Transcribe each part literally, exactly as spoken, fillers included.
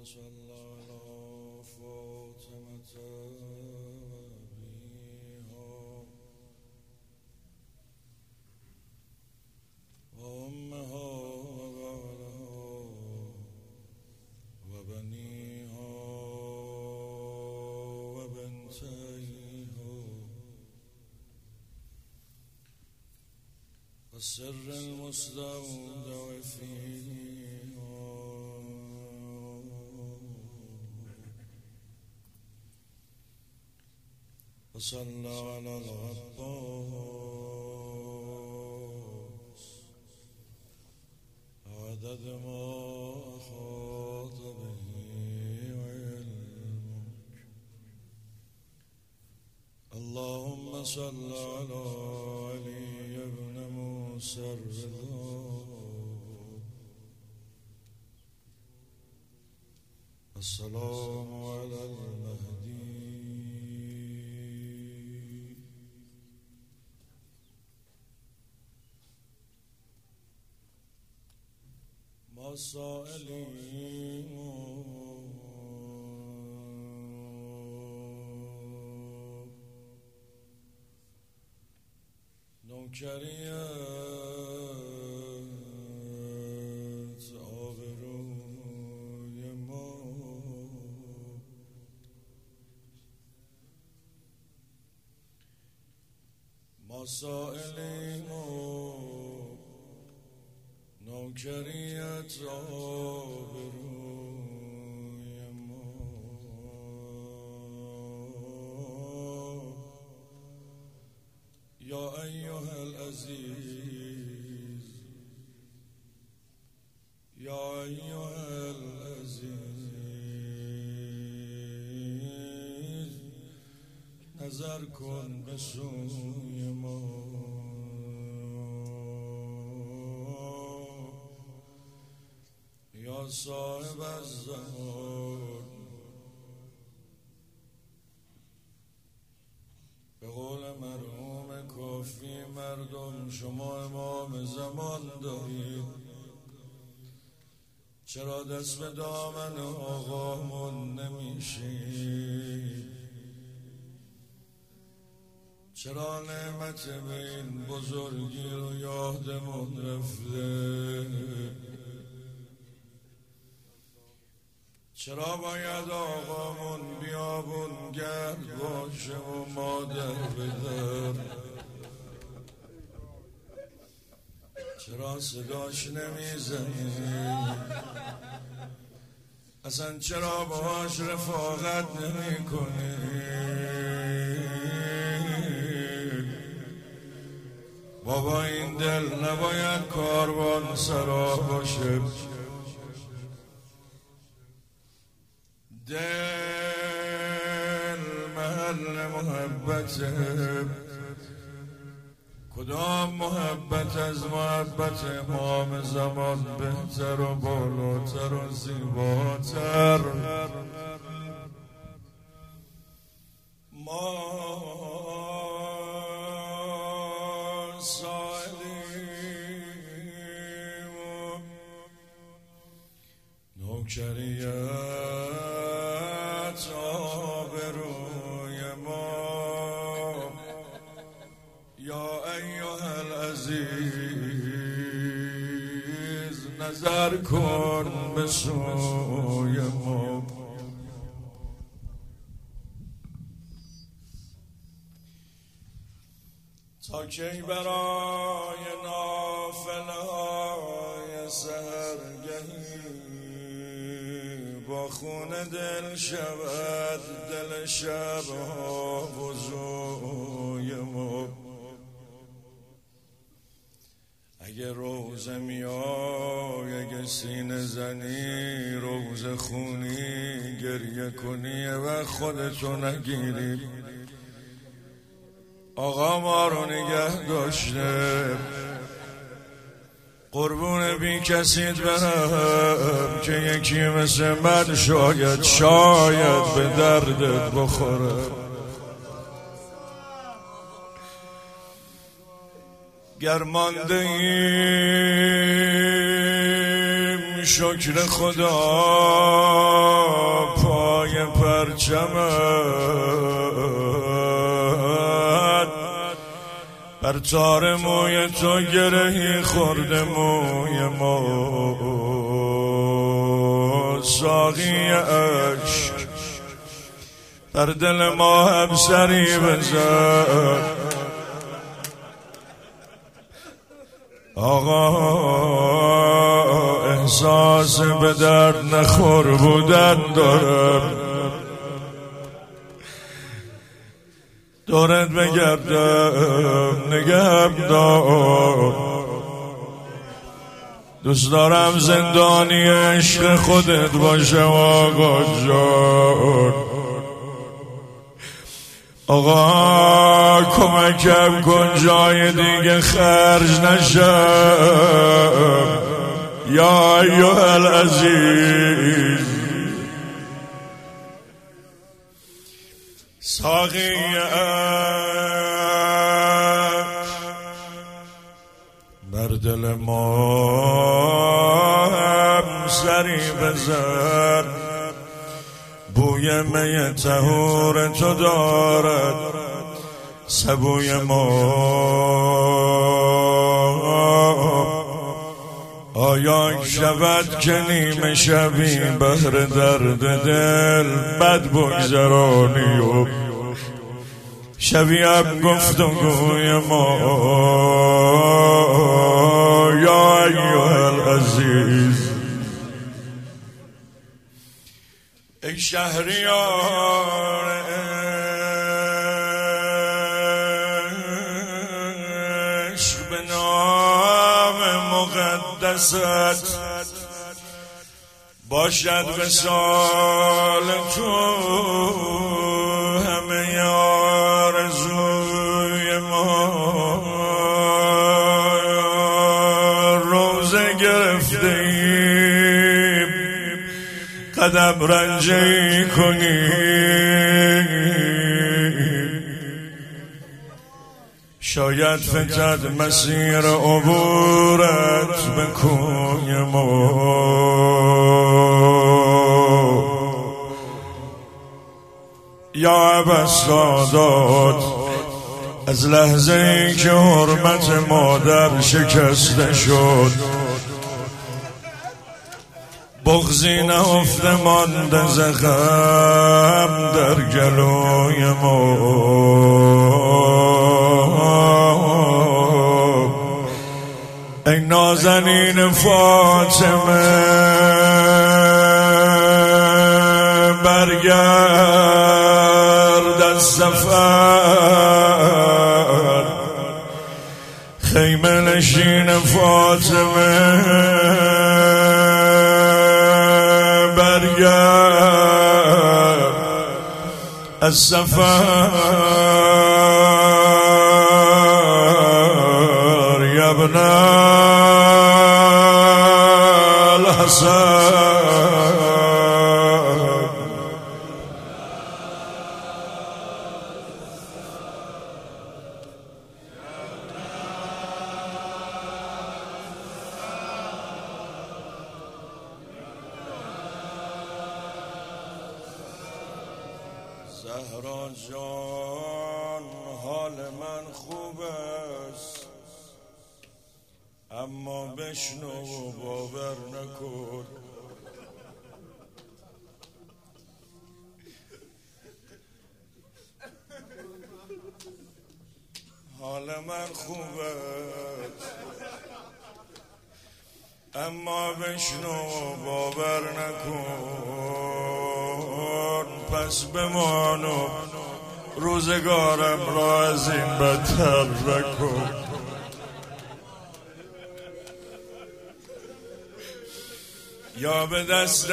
صل على فاطمة وأبيها وأمها وبعلها وبنيها وبنتيها والسر المستودع فيها وصلى على العباس عدد ما أحاط به علمك. اللهم صل على علي بن موسى الرضا السلام على المهدي السائلين نوکریت آبروی ما ما سائلین نوکریت آبروی ما یا ایها العزیز یا ایها العزیز نظر کن به سوی ما یا صاحب الزمان. به قول مرحوم کافی مردم شما امام زمان دارید، چرا دست به دامن آقامون نمیشید؟ چرا نعمت به این بزرگی رو یادمون رفته؟ چرا باید آقامون بیابون گرد باشه و مادر بدر؟ چرا صداش نمیزنی؟ اصلا چرا باهاش رفاقت نمی کنی؟ بابا این دل نباید کاروان سرا باشه. دل محل محبته، کدام محبت از محبت امام زمان بهتر و بالاتر و زیباتر؟ ما سائلیم نوکریت آبروی ما یا ایها العزیز نظر کن به سوی ما. تا کی برای نافله‌های سحرگهی با خون دل شود دل شبها وضوی ما؟ اگه روزه میای، اگه سینه زنی، روزه خونی، گریه کنی و خودتو نگیری. آقا ما رو نگه داشته، قربون بی کسید برم که یکی مثل من شاید شاید به دردت بخوره. گر مانده ایم شکر خدا پای پرچمت بر تار موی تو گرهی خورده موی ما ساقی عشق در دل ما هم سری بزن آقا احساس به درد نخور بودن دارم دورت بگردم نگهم دار دوست دارم زندانی عشق خودت باشم آقا جان آقا کمکم کن جای دیگه خرج نشم یا ایها العزیز ساقی بر دل ما هم سری بزن بوی می طهور تو دارد سبوی ما آیا شود که نیمه شبی بهر درد دل بد بگذرانی و شبی هم گفتگوی ما یا ایها العزیز ای شهریار عشق به نام مقدست باشد وصال تو همه آرزوی ما روزه گرفته ایم قدم رنجی کنی شاید فتد مسیر عبورت به کوی ما یا ابدالسادات از لحظه ای که حرمت مادر شکسته شد بغضی نهفته مانده زخم در گلوی ما ای نازنین فاطمه برگرد از سفر خیمه نشین فاطمه برگرد از سفر یا ابن الحسن زهرا جان حال من خوب است اما بشنو و باور نکن حال من خوب است اما بشنو و باور نکن پس بمان و روزگارم را از این بدتر نکن یا به دست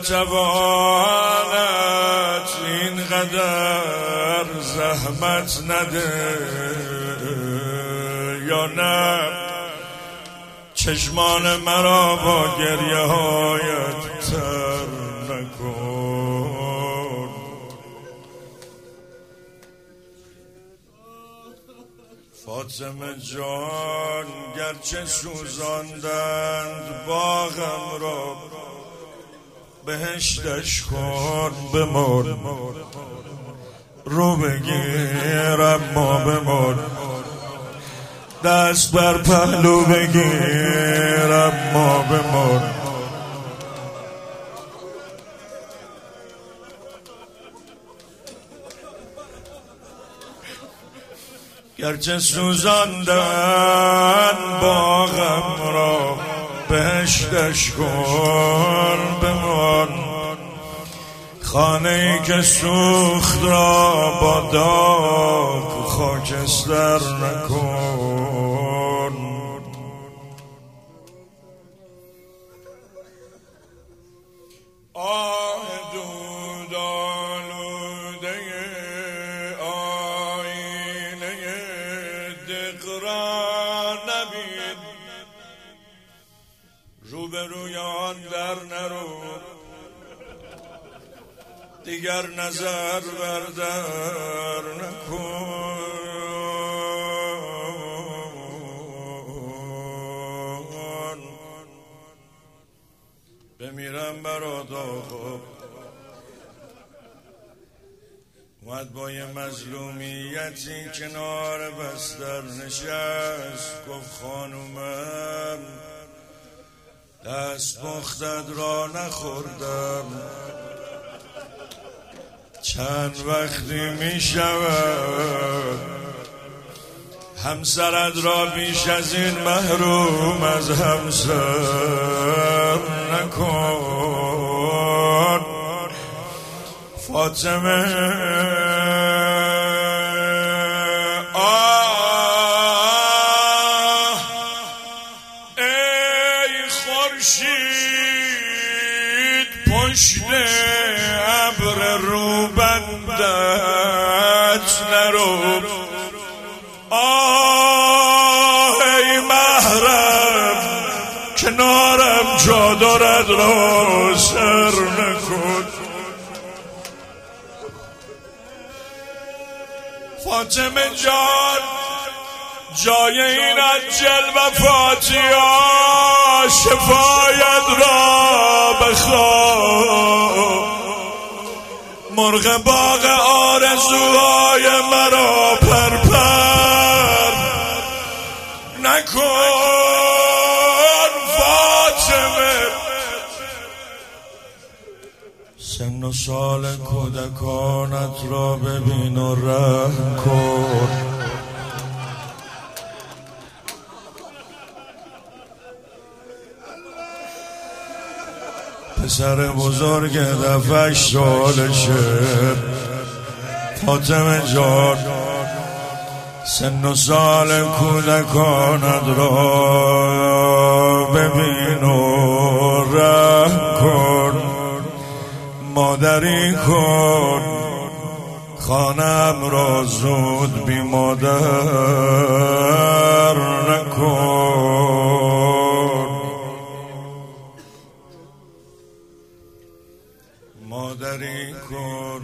ناتوانت اینقدر زحمت نده یا نه چشمان مرا با گریه هایت تر نکن فاطمه فاطمه جان گرچه سوزاندند باغم را بهشتش کن بمر رو بگیرم ما بمر دست بر پهلو بگیرم ما بمر گرچه سوزاندن باغم را بهشتش کن بمان خانه ای که سوخت را با داغ خاکستر نکن آه دود آلوده آینه دقرا نبین روبروی آن در نرو دیگر نظر بردر نکن بمیرم برادا خوب اومد با یه مظلومیتی کنار بستر نشست گفت خانومم دست مختد را نخوردم چند وقتی می شود همسرت را بیش از این محروم از همسر نکن فاطمه آه ای خورشید پشت ابر روبندت نرو آه ای محرم کنارم جا دارد را سر نکن فاطمه جان جای این عجل و فاتیا شفایت را بخواه مرغ باغ آرزوهای مرا پرپر نکن فاطمه سن و سال کودکانت را ببین و رحم کن پسر بزرگ دفعش سالشه فاطمه جان سن و سال کودکانت را ببین و رحم کن مادری کن خانم را زود بی مادر نکن مادری کن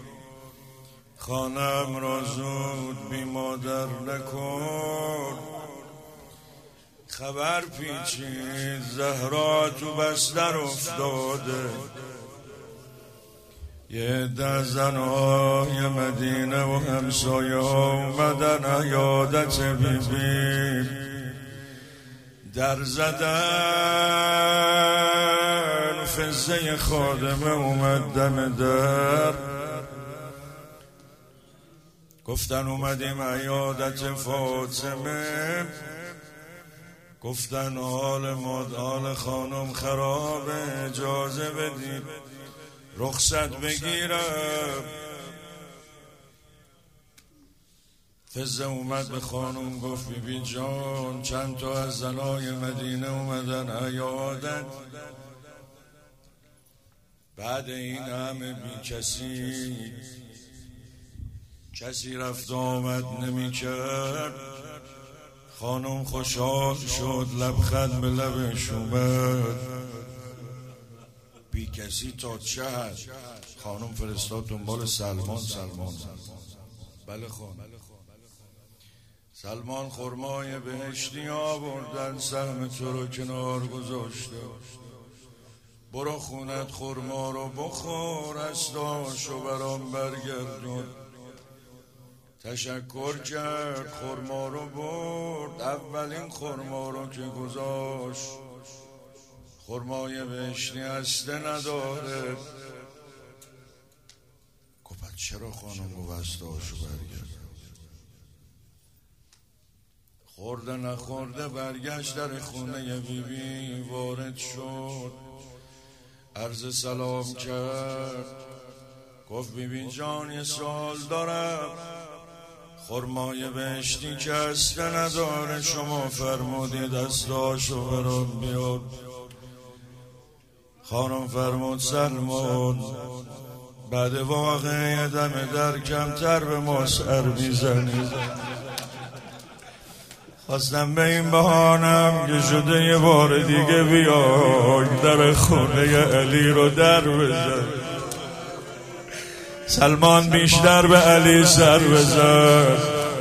خانم را زود بی مادر نکن خبر پیچید زهرا تو بستر افتاده یه عده زنهای مدینه و همسایه ها اومدن عیادت بی بی در زدن فزه خادمه اومد دم در گفتن اومدیم عیادت فاطمه گفتن حال ماد حال خانم خرابه اجازه بدید رخصت بگیرم فزه اومد به خانم گفت بی بی جان چند تا از زنای مدینه اومدن عیادت بعد این همه بی کسی کسی رفت آمد نمی کرد خانم خوشحال شد لبخند به لبش اومد بی کسی تا چه هست خانم فرستاد دنبال سلمان سلمان بله خانم سلمان خرمای بهشتی آوردن، سهم تو رو کنار گذاشته. برو خونت خرما رو بخور، اسداشو برام برگردون. تشکر کرد، خرما رو برد، اولین خرما رو که گذاشت. خرمای بهشتی هسته نداره. گفت چرا خانم گفت اسداشو برگرد؟ خورده نخورده برگشت در خونه بی بی، وارد شد، عرض سلام کرد. گفت بی بی جان یه سوال دارم، خرمای بهشتی که هسته نداره، شما فرمودید اسداشو برام بیار. خانم فرمود سلمان بعد واقعه دم در کمتر به ما سر میزنی. خواستم به این بهانم که شده یه بار دیگه بیای در خونه علی رو در بزن. سلمان بیشتر به علی سر بزن.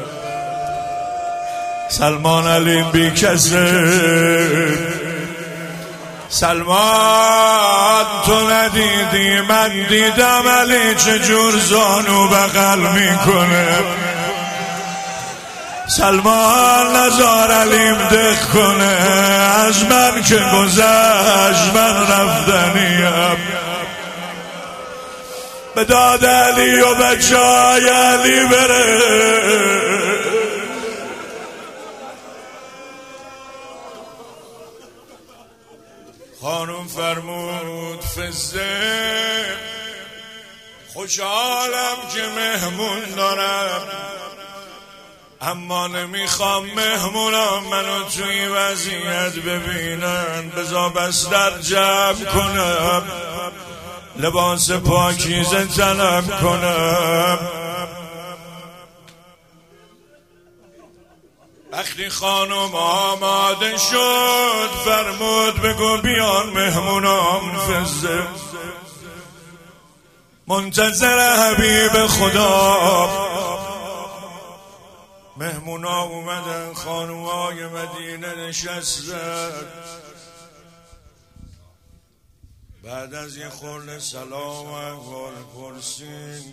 سلمان علی بی کسه. سلمان تو ندیدی من دیدم علی چجور زانو بغل میکنه. سلمان نزار علیم دق کنه، از من که گذشت من رفتنیم. به داد علی و بچه های علی بره. خانم فرمود فزه خوشحالم که مهمون دارم، اما نمیخوام مهمونام منو توی وضعیت ببینن. بذار بستر جمع کنم، لباس پاکیزه طلب کنم. وقتی خانم آماده شد فرمود بگو بیان مهمونام فزه. منتظر حبیب خدا. مهمونا اومدن، خانوهای مدینه نشستن. بعد از یه خورده سلام و احوال پرسین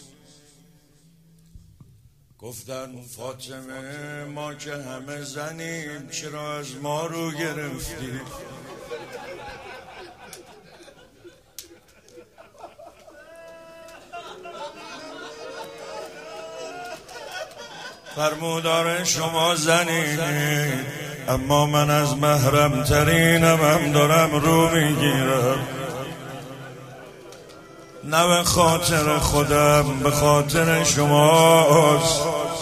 گفتن فاطمه ما که همه زنیم چرا از ما رو گرفتی؟ فرمودار شما زنید، اما من از محرم ترینم هم دارم رو میگیرم، نه به خاطر خودم به خاطر شماست.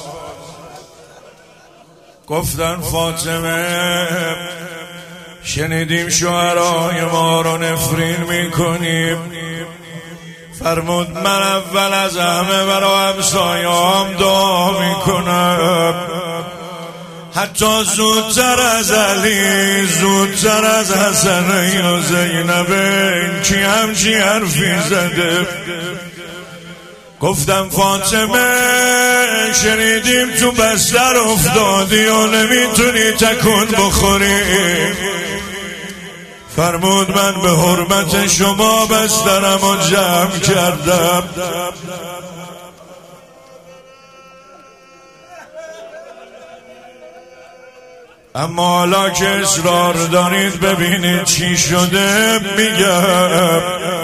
گفتن فاطمه شنیدیم شوهرای ما رو نفرین میکنیم. فرمود من اول از همه برای همسایه‌ام دعا میکنم، حتی زودتر از علی، زودتر از حسنین و زینبین. کی همچی حرفی زده؟ گفتم فاطمه شنیدیم تو بستر افتادی و نمیتونی تکون بخوری. فرمود من به حرمت شما بسترم و جمع کردم. اما حالا که اصرار دارید ببینید چی شده، میگم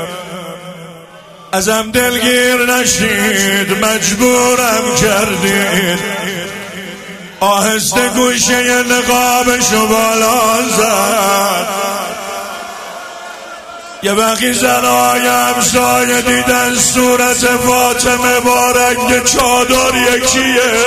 ازم دلگیر نشید، مجبورم کردید. آهسته گوشه نقابشو بالا زد. یه بقی زنهای همسایه دیدن صورت فاطمه با رنگ چادر یکیه.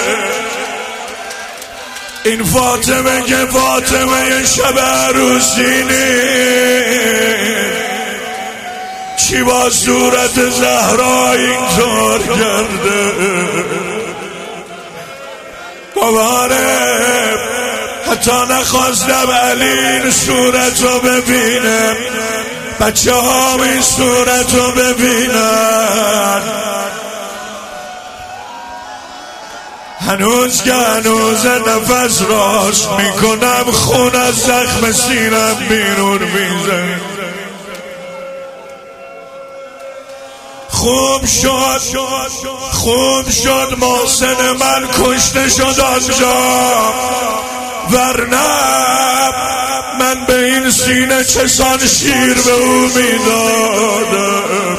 این فاطمه که فاطمه شب عروسی نیست، چی با صورت زهرا اینطور کرده؟ گواره حتی نخواستم علی این صورت رو ببینم، بچه ها این صورت رو ببینن. هنوز که هنوز نفس راست میکنم، خون از زخم سینم بیرون میزنه. خوب شد خوب شد محسن من کشته شد آنجا، ورنه من به این سینه چسان شیر به او میدادم.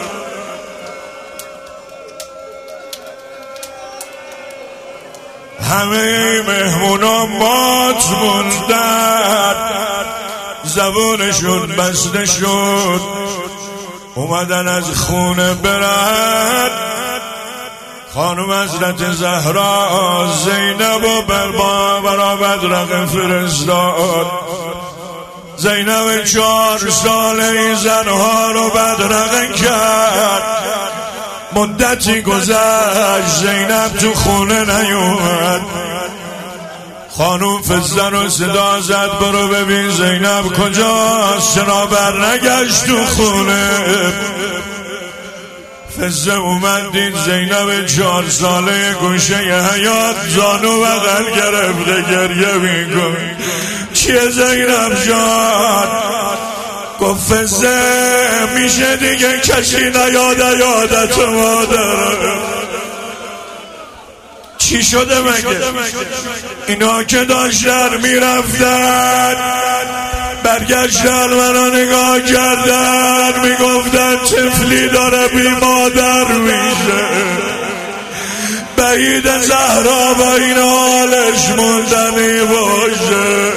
همه مهمونا مات موندن، زبونشون بسته شد، اومدن از خونه برن. خانم حضرت زهرا زینب و بربا برا بدرق فرستاد. زینب چهار ساله این زنها رو بدرقه کرد. مدتی گذشت زینب تو خونه نیومد. خانوم فزه رو صدا زد برو ببین زینب کجاست، چرا برنگشت تو خونه. فزه اومد دید زینب چهار ساله گوشه حیاط زانو بغل گرفته گریه میکنه. چیه زینب جان؟ گفت فزه میشه دیگه کسی نیاده یادت مادر. چی شده مگه؟ اینا که داشتن میرفتن برگشتن منو نگاه کردن میگفتن طفلی داره بی مادر میشه. بعید زهرا با این حالش موندنی باشه.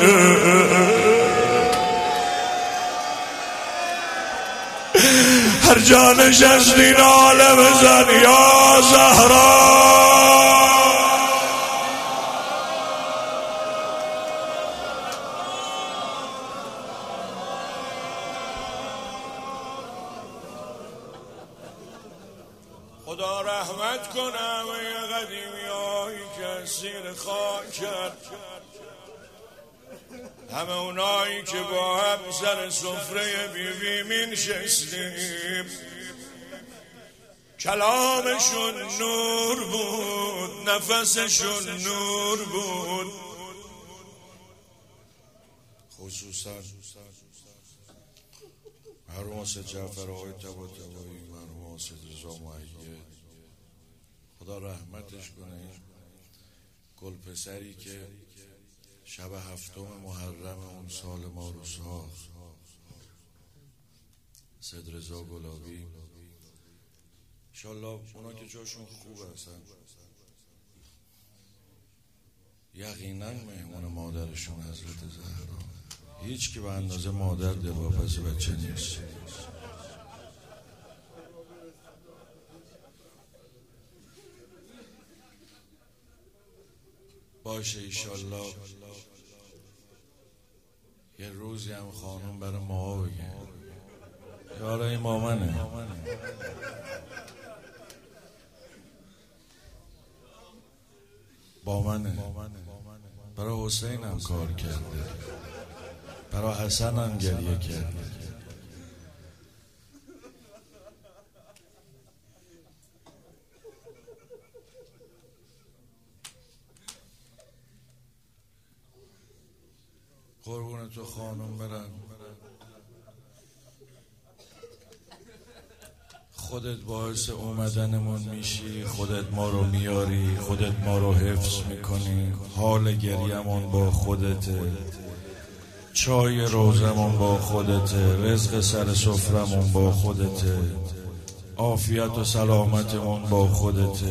هر جا نشستی ناله بزن یا زهرا. خدا رحمت کنه همه قدیمی هایی که اسیر خاک کرد، همه اونایی که با هم سر سفره بیبی می نشستیم. کلامشون نور بود، نفسشون نور بود. خصوصا مرحوم حسین جعفر آقای طباطبایی، مرحوم حسین رضا مهیه، خدا رحمتش کنه. گل پسری که شب هفتم محرم اون سال ما رو ساخت، سید رضا گلابی، انشالله اونا که جاشون خوب هستن یقینا مهمون مادرشون حضرت زهرا. هیچ که به اندازه مادر دلواپس بچه نیست. باشه ایشالله یه روزی هم خانم برای ما بگه یاره این مامنه. با منه. برای حسین هم کار کرده، برای حسن هم گریه کرده. قربون تو خانم برم. خودت باعث اومدنمون میشی، خودت ما رو میاری، خودت ما رو حفظ میکنی. حال گریمون با خودته، چای روزمون با خودته، رزق سر سفرمون با خودته، عافیت و سلامتمون با خودته،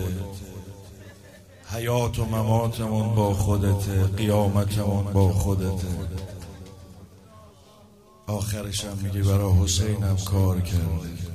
حیات و مماتمون با خودته، قیامتمون با خودته. آخرش هم میگی برای حسینم کار کرده.